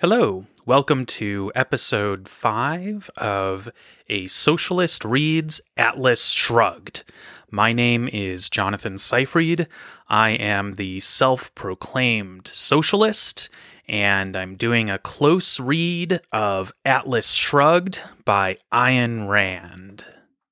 Hello, welcome to episode 5 of A Socialist Reads Atlas Shrugged. My name is Jonathan Seyfried. I am the self-proclaimed socialist, and I'm doing a close read of Atlas Shrugged by Ayn Rand.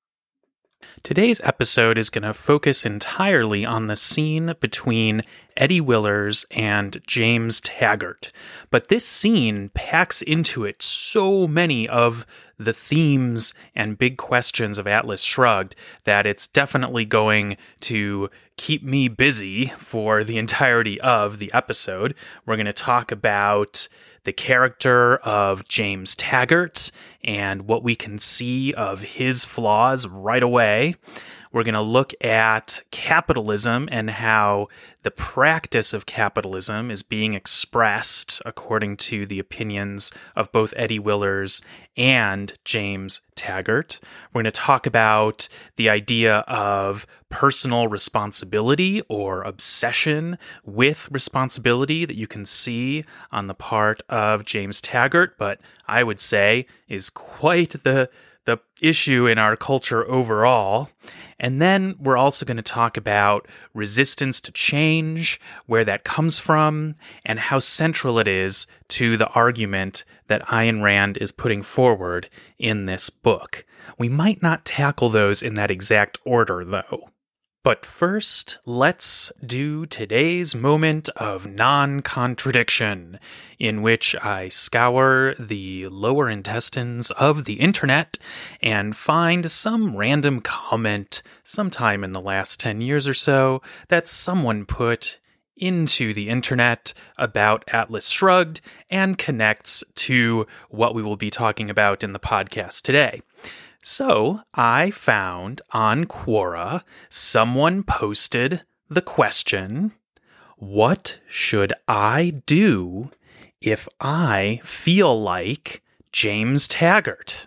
Today's episode is going to focus entirely on the scene between Eddie Willers and James Taggart. But this scene packs into it so many of the themes and big questions of Atlas Shrugged that it's definitely going to keep me busy for the entirety of the episode. We're going to talk about the character of James Taggart and what we can see of his flaws right away. We're going to look at capitalism and how the practice of capitalism is being expressed according to the opinions of both Eddie Willers and James Taggart. We're going to talk about the idea of personal responsibility or obsession with responsibility that you can see on the part of James Taggart, but I would say is quite the issue in our culture overall. And then we're also going to talk about resistance to change, where that comes from, and how central it is to the argument that Ayn Rand is putting forward in this book. We might not tackle those in that exact order, though. But first, let's do today's moment of non-contradiction, in which I scour the lower intestines of the internet and find some random comment sometime in the last 10 years or so that someone put into the internet about Atlas Shrugged and connects to what we will be talking about in the podcast today. So I found on Quora, someone posted the question, what should I do if I feel like James Taggart?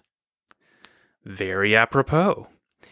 Very apropos.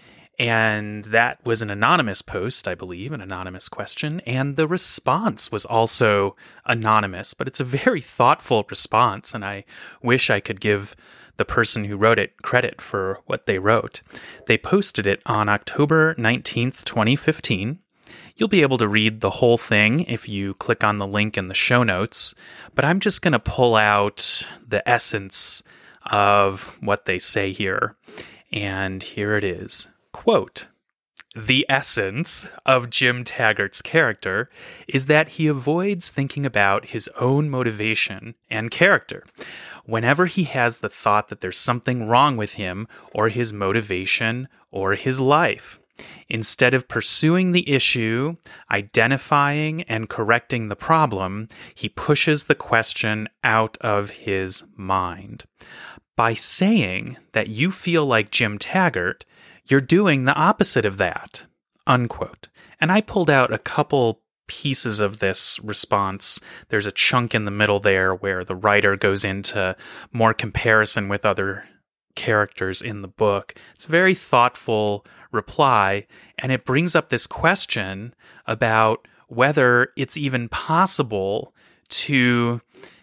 And that was an anonymous post, I believe, an anonymous question, and the response was also anonymous, but it's a very thoughtful response, and I wish I could give the person who wrote it credit for what they wrote. They posted it on October 19th, 2015. You'll be able to read the whole thing if you click on the link in the show notes, but I'm just going to pull out the essence of what they say here. And here it is. Quote, "The essence of Jim Taggart's character is that he avoids thinking about his own motivation and character. Whenever he has the thought that there's something wrong with him or his motivation or his life, instead of pursuing the issue, identifying and correcting the problem, he pushes the question out of his mind. By saying that you feel like Jim Taggart, you're doing the opposite of that." Unquote. And I pulled out a couple pieces of this response. There's a chunk in the middle there where the writer goes into more comparison with other characters in the book. It's a very thoughtful reply, and it brings up this question about whether it's even possible to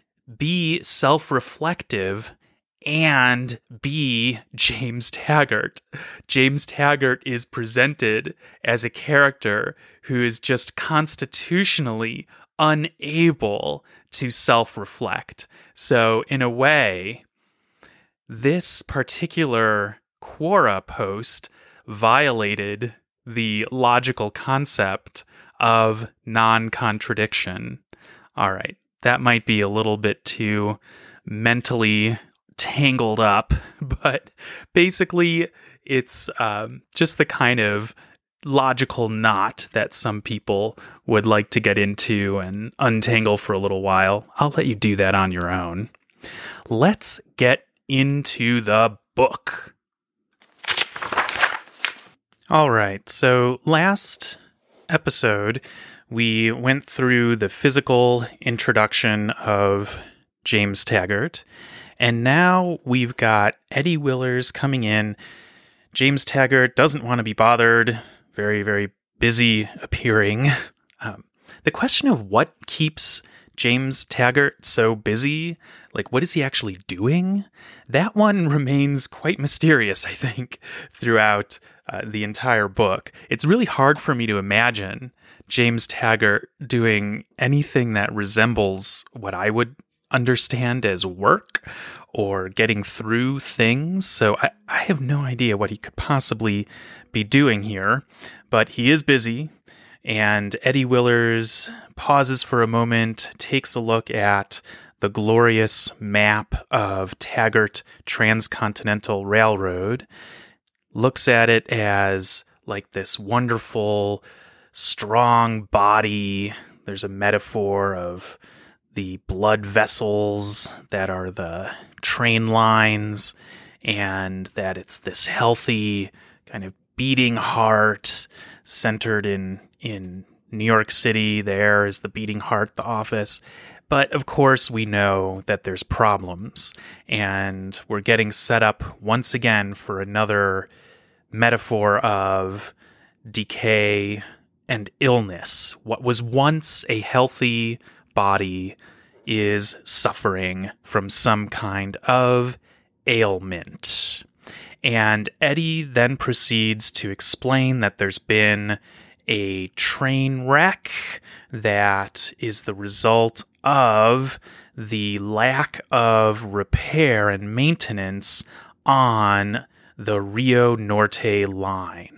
be self-reflective and be James Taggart. James Taggart is presented as a character who is just constitutionally unable to self-reflect. So in a way, this particular Quora post violated the logical concept of non-contradiction. All right, that might be a little bit too mentally tangled up, but basically it's just the kind of logical knot that some people would like to get into and untangle for a little while. I'll let you do that on your own. Let's get into the book. All right, so last episode we went through the physical introduction of James Taggart. And now we've got Eddie Willers coming in. James Taggart doesn't want to be bothered. Very, very busy appearing. The question of what keeps James Taggart so busy? Like, what is he actually doing? That one remains quite mysterious, I think, throughout the entire book. It's really hard for me to imagine James Taggart doing anything that resembles what I would understand as work or getting through things. So I have no idea what he could possibly be doing here, but he is busy. And Eddie Willers pauses for a moment, takes a look at the glorious map of Taggart Transcontinental Railroad, looks at it as like this wonderful, strong body. There's a metaphor of the blood vessels that are the train lines, and that it's this healthy kind of beating heart centered in New York City. There is the beating heart, the office. But of course, we know that there's problems, and we're getting set up once again for another metaphor of decay and illness. What was once a healthy body is suffering from some kind of ailment. And Eddie then proceeds to explain that there's been a train wreck that is the result of the lack of repair and maintenance on the Rio Norte line.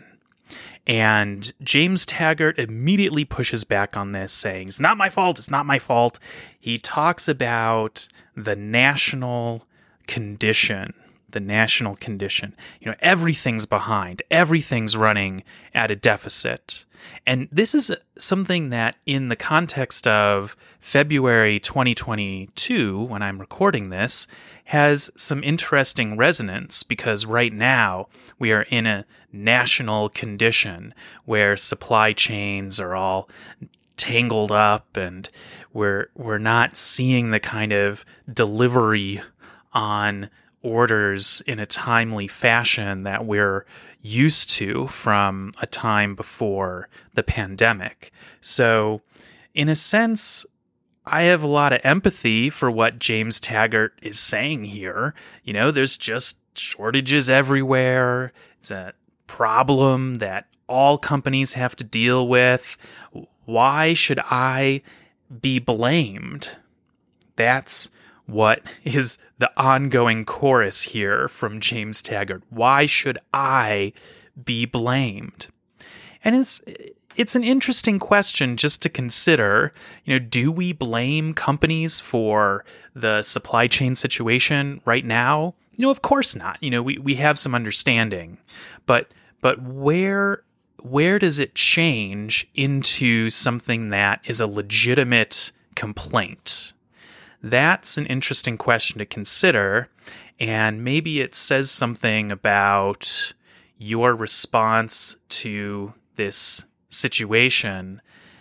And James Taggart immediately pushes back on this, saying, it's not my fault, it's not my fault. He talks about the national condition. The national condition. Everything's behind. Everything's running at a deficit. And this is something that, in the context of February 2022, when I'm recording this, has some interesting resonance, because right now we are in a national condition where supply chains are all tangled up, and we're not seeing the kind of delivery on orders in a timely fashion that we're used to from a time before the pandemic. So, in a sense, I have a lot of empathy for what James Taggart is saying here. There's just shortages everywhere. It's a problem that all companies have to deal with. Why should I be blamed? That's what is the ongoing chorus here from James Taggart. Why should I be blamed? And it's an interesting question just to consider. Do we blame companies for the supply chain situation right now? Of course not. We have some understanding, but where does it change into something that is a legitimate complaint? That's an interesting question to consider, and maybe it says something about your response to this situation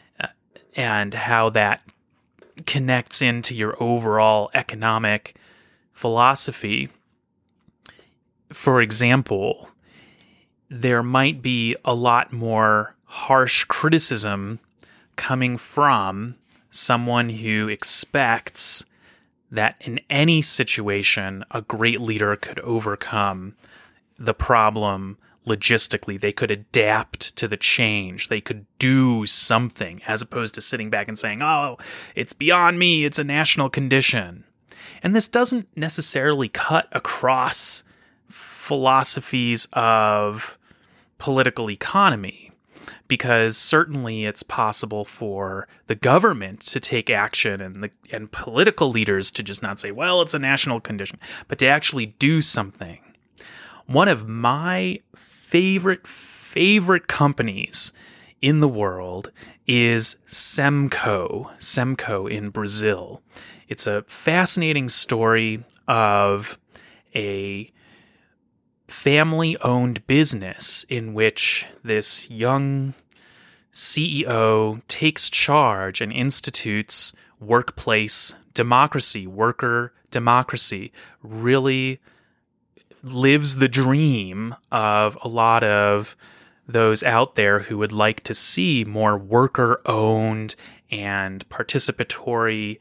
and how that connects into your overall economic philosophy. For example, there might be a lot more harsh criticism coming from someone who expects that in any situation, a great leader could overcome the problem logistically. They could adapt to the change. They could do something, as opposed to sitting back and saying, oh, it's beyond me, it's a national condition. And this doesn't necessarily cut across philosophies of political economy, because certainly it's possible for the government to take action and political leaders to just not say, well, it's a national condition, but to actually do something. One of my favorite companies in the world is Semco in Brazil. It's a fascinating story of a family-owned business in which this young CEO takes charge and institutes workplace democracy, worker democracy, really lives the dream of a lot of those out there who would like to see more worker-owned and participatory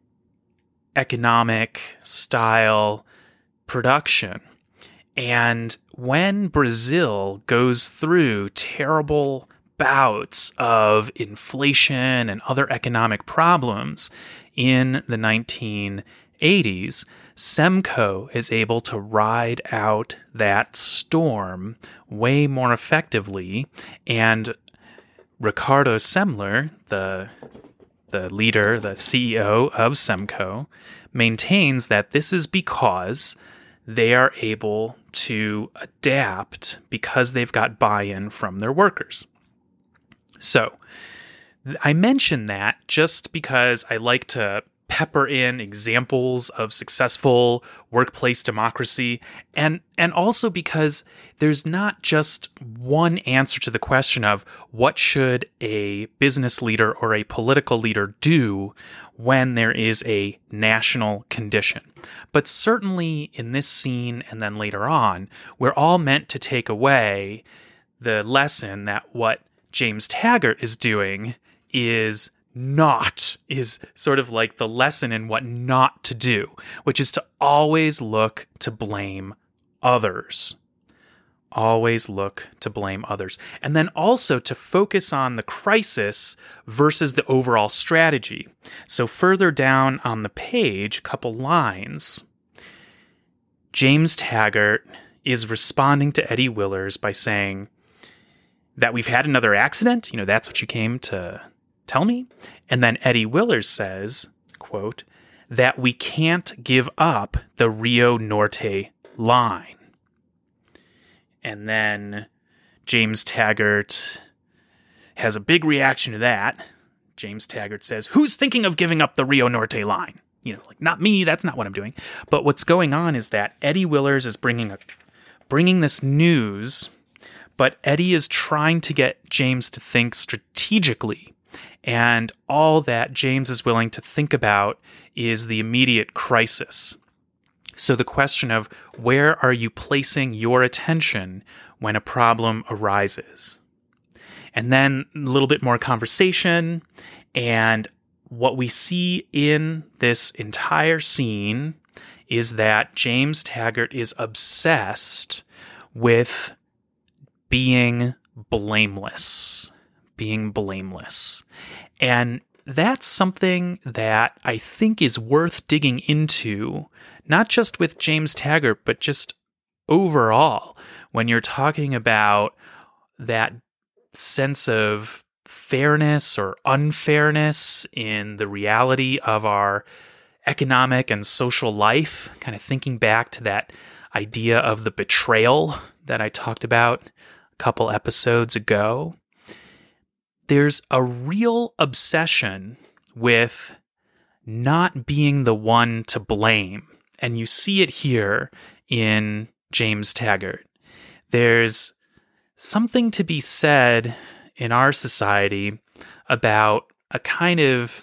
economic style production. And when Brazil goes through terrible bouts of inflation and other economic problems in the 1980s, Semco is able to ride out that storm way more effectively, and Ricardo Semler, the leader, the CEO of Semco, maintains that this is because they are able to adapt because they've got buy-in from their workers. So, I mention that just because I like to pepper in examples of successful workplace democracy, and also because there's not just one answer to the question of what should a business leader or a political leader do when there is a national condition. But certainly in this scene and then later on, we're all meant to take away the lesson that what James Taggart is doing is sort of like the lesson in what not to do, which is to always look to blame others. Always look to blame others. And then also to focus on the crisis versus the overall strategy. So further down on the page, a couple lines, James Taggart is responding to Eddie Willers by saying that we've had another accident. That's what you came to tell me? And then Eddie Willers says, quote, that we can't give up the Rio Norte line. And then James Taggart has a big reaction to that. James Taggart says, who's thinking of giving up the Rio Norte line? Not me, that's not what I'm doing. But what's going on is that Eddie Willers is bringing this news, but Eddie is trying to get James to think strategically. And all that James is willing to think about is the immediate crisis. So the question of where are you placing your attention when a problem arises? And then a little bit more conversation. And what we see in this entire scene is that James Taggart is obsessed with being blameless. And that's something that I think is worth digging into, not just with James Taggart, but just overall, when you're talking about that sense of fairness or unfairness in the reality of our economic and social life, kind of thinking back to that idea of the betrayal that I talked about a couple episodes ago. There's a real obsession with not being the one to blame. And you see it here in James Taggart. There's something to be said in our society about a kind of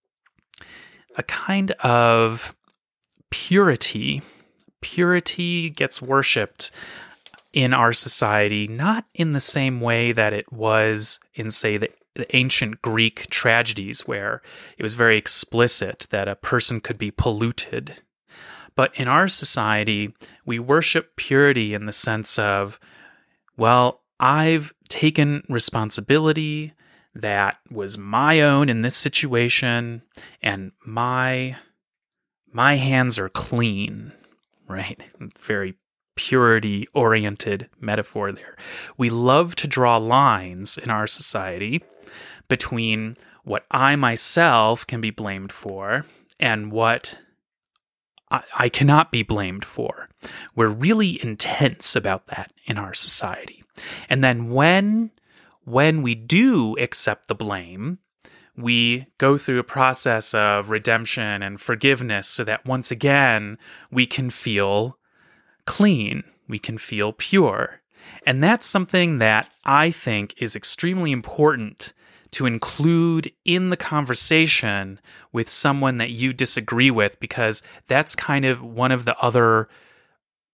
purity. Purity gets worshipped in our society, not in the same way that it was in, say, the ancient Greek tragedies, where it was very explicit that a person could be polluted. But in our society, we worship purity in the sense of, well, I've taken responsibility that was my own in this situation, and my hands are clean, right? Very purity-oriented metaphor there. We love to draw lines in our society between what I myself can be blamed for and what I cannot be blamed for. We're really intense about that in our society. And then when we do accept the blame, we go through a process of redemption and forgiveness so that once again we can feel clean, we can feel pure. And that's something that I think is extremely important to include in the conversation with someone that you disagree with, because that's kind of one of the other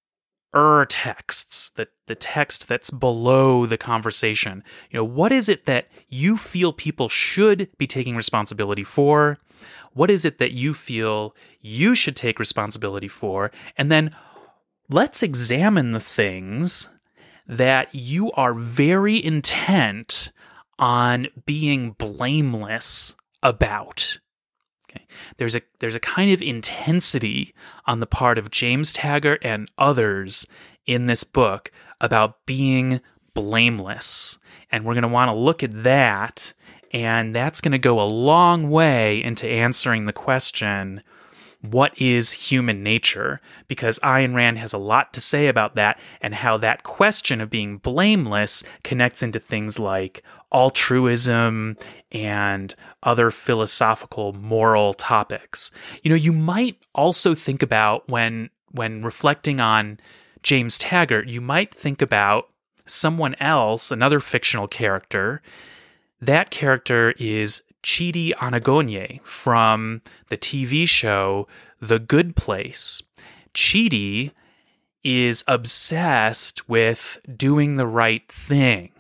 texts, the text that's below the conversation. What is it that you feel people should be taking responsibility for? What is it that you feel you should take responsibility for? And then let's examine the things that you are very intent on being blameless about. Okay. There's a kind of intensity on the part of James Taggart and others in this book about being blameless. And we're going to want to look at that, and that's going to go a long way into answering the question, what is human nature? Because Ayn Rand has a lot to say about that and how that question of being blameless connects into things like altruism and other philosophical moral topics. You might also think about when reflecting on James Taggart, you might think about someone else, another fictional character. That character is Chidi Anagonye from the TV show The Good Place. Chidi is obsessed with doing the right thing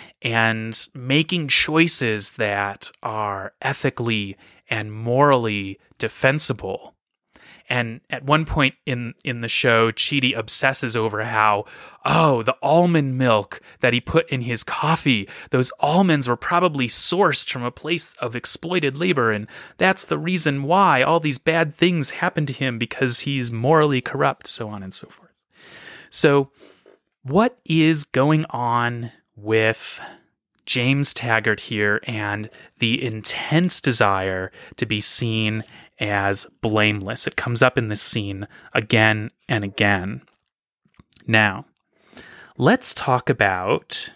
and making choices that are ethically and morally defensible. And at one point in the show, Chidi obsesses over how, the almond milk that he put in his coffee, those almonds were probably sourced from a place of exploited labor, and that's the reason why all these bad things happen to him, because he's morally corrupt, so on and so forth. So, what is going on with James Taggart here and the intense desire to be seen as blameless? It comes up in this scene again and again. Now, let's talk about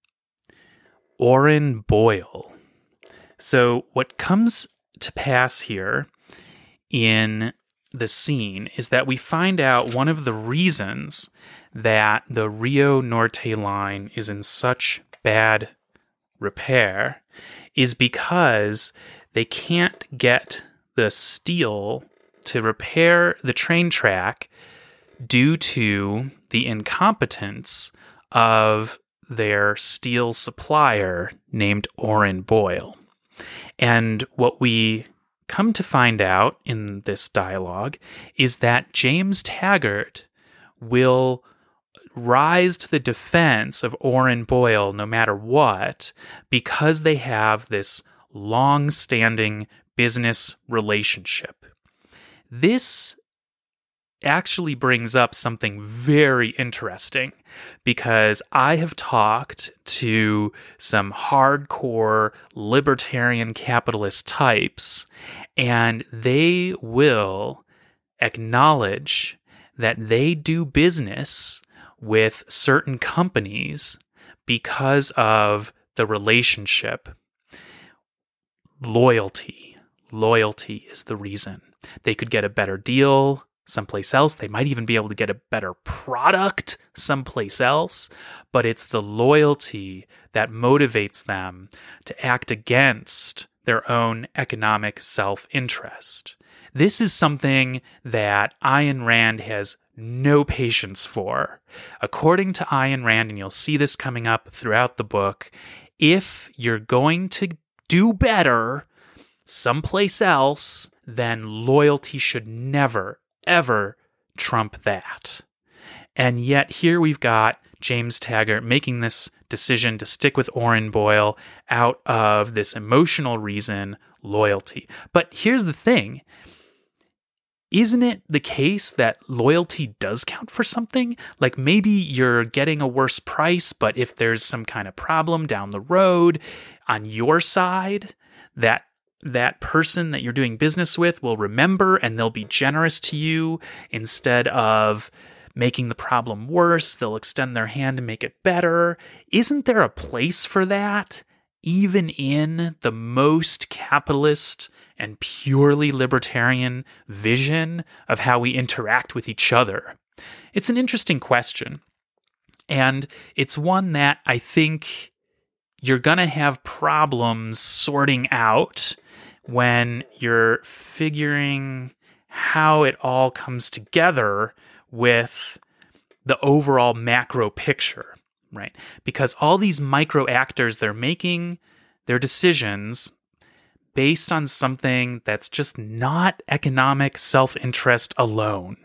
Orrin Boyle. So what comes to pass here in the scene is that we find out one of the reasons that the Rio Norte line is in such bad repair is because they can't get the steel to repair the train track due to the incompetence of their steel supplier named Orrin Boyle. And what we come to find out in this dialogue is that James Taggart will rise to the defense of Orrin Boyle no matter what, because they have this long-standing business relationship. This actually brings up something very interesting, because I have talked to some hardcore libertarian capitalist types, and they will acknowledge that they do business with certain companies because of the relationship. Loyalty is the reason. They could get a better deal someplace else. They might even be able to get a better product someplace else, but it's the loyalty that motivates them to act against their own economic self-interest. This is something that Ayn Rand has no patience for. According to Ayn Rand, and you'll see this coming up throughout the book, if you're going to do better someplace else, then loyalty should never, ever trump that. And yet here we've got James Taggart making this decision to stick with Orrin Boyle out of this emotional reason, loyalty. But here's the thing. Isn't it the case that loyalty does count for something? Like maybe you're getting a worse price, but if there's some kind of problem down the road on your side, that person that you're doing business with will remember and they'll be generous to you instead of making the problem worse. They'll extend their hand to make it better. Isn't there a place for that, even in the most capitalist and purely libertarian vision of how we interact with each other? It's an interesting question, and it's one that I think you're going to have problems sorting out when you're figuring how it all comes together with the overall macro picture, right? Because all these micro actors, they're making their decisions based on something that's just not economic self-interest alone.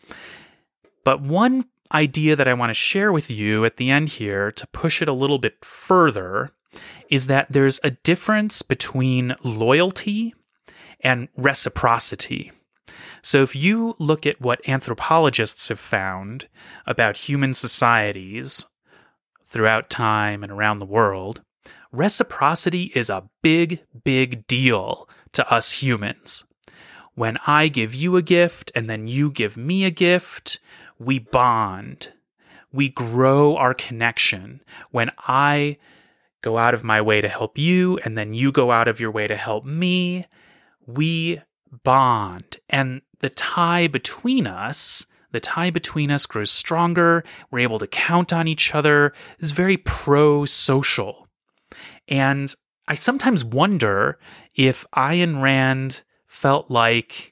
But one idea that I want to share with you at the end here to push it a little bit further is that there's a difference between loyalty and reciprocity. So if you look at what anthropologists have found about human societies throughout time and around the world, reciprocity is a big, big deal to us humans. When I give you a gift and then you give me a gift, we bond. We grow our connection. When I go out of my way to help you and then you go out of your way to help me, we bond. And the tie between us grows stronger. We're able to count on each other. It's very pro-social. And I sometimes wonder if Ayn Rand felt like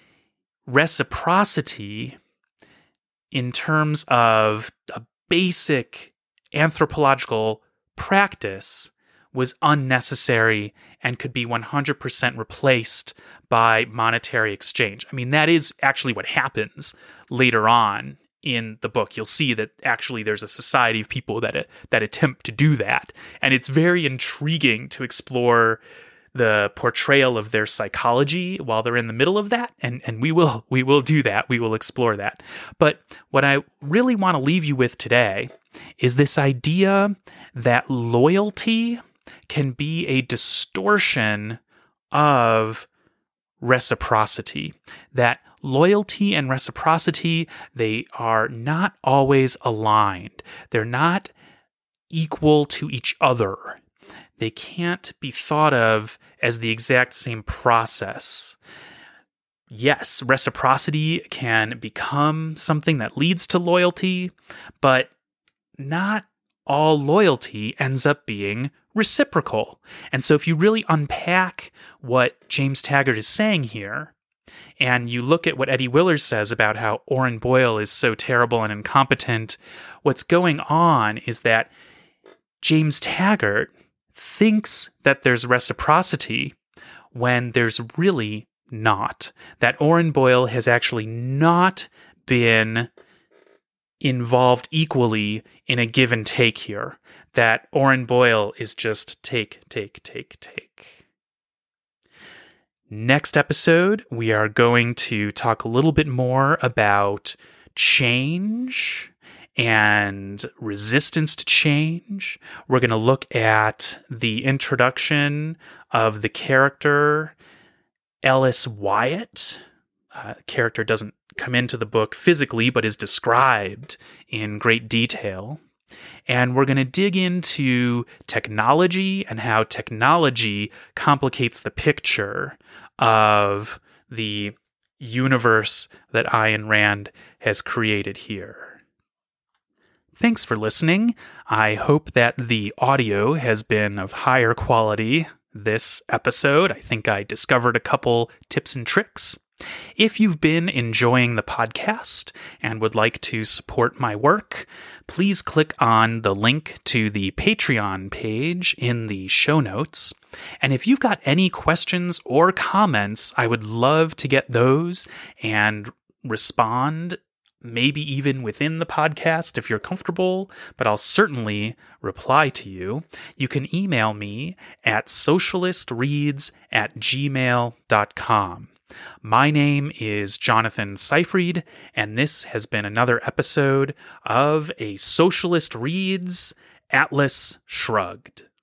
reciprocity in terms of a basic anthropological practice was unnecessary and could be 100% replaced by monetary exchange. I mean, that is actually what happens later on in the book. You'll see that actually there's a society of people that attempt to do that. And it's very intriguing to explore the portrayal of their psychology while they're in the middle of that. And we will do that. We will explore that. But what I really want to leave you with today is this idea that loyalty can be a distortion of reciprocity. That loyalty and reciprocity, they are not always aligned. They're not equal to each other. They can't be thought of as the exact same process. Yes, reciprocity can become something that leads to loyalty, but not all loyalty ends up being reciprocal. And so if you really unpack what James Taggart is saying here, and you look at what Eddie Willers says about how Oren Boyle is so terrible and incompetent, what's going on is that James Taggart thinks that there's reciprocity when there's really not. That Oren Boyle has actually not been involved equally in a give and take here. That Oren Boyle is just take. Next episode, we are going to talk a little bit more about change and resistance to change. We're going to look at the introduction of the character Ellis Wyatt. The character doesn't come into the book physically, but is described in great detail. And we're going to dig into technology and how technology complicates the picture of the universe that Ayn Rand has created here. Thanks for listening. I hope that the audio has been of higher quality this episode. I think I discovered a couple tips and tricks. If you've been enjoying the podcast and would like to support my work, please click on the link to the Patreon page in the show notes. And if you've got any questions or comments, I would love to get those and respond, maybe even within the podcast if you're comfortable, but I'll certainly reply to you. You can email me at socialistreads@gmail.com. My name is Jonathan Seyfried, and this has been another episode of A Socialist Reads, Atlas Shrugged.